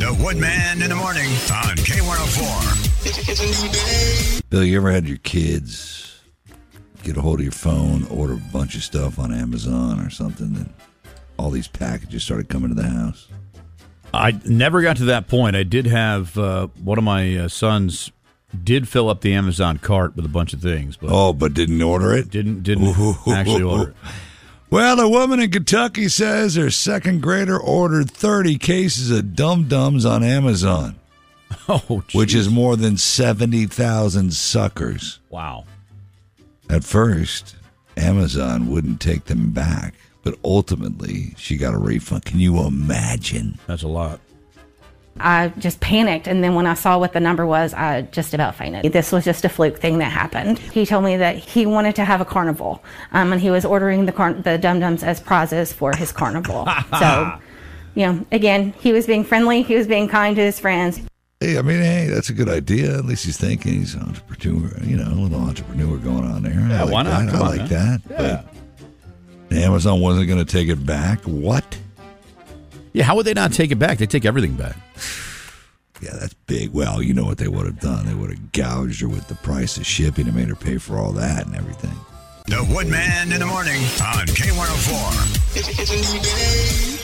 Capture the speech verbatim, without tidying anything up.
The Woodman in the Morning on K one oh four. It's a new day. Bill, you ever had your kids get a hold of your phone, order a bunch of stuff on Amazon or something, and all these packages started coming to the house? I never got to that point. I did have uh, one of my uh, sons did fill up the Amazon cart with a bunch of things. But oh, but didn't order it? Didn't didn't Ooh. actually order it. Well, a woman in Kentucky says her second grader ordered thirty cases of Dum Dums on Amazon. Oh, geez. Which is more than seventy thousand suckers. Wow. At first, Amazon wouldn't take them back, but ultimately she got a refund. Can you imagine? That's a lot. I just panicked, and then when I saw what the number was, I just about fainted. This was just a fluke thing that happened. He told me that he wanted to have a carnival, um, and he was ordering the car- the Dum Dums as prizes for his carnival. So, you know, again, he was being friendly. He was being kind to his friends. Hey, I mean, hey, that's a good idea. At least he's thinking. He's an entrepreneur, you know, a little entrepreneur going on there. Yeah, I like why not? That. Come I on, like man. that. Yeah. But Amazon wasn't going to take it back. What? Yeah, how would they not take it back? They take everything back. Yeah, that's big. Well, you know what they would have done. They would have gouged her with the price of shipping and made her pay for all that and everything. The Woodman in the Morning on K one oh four. It's a new day.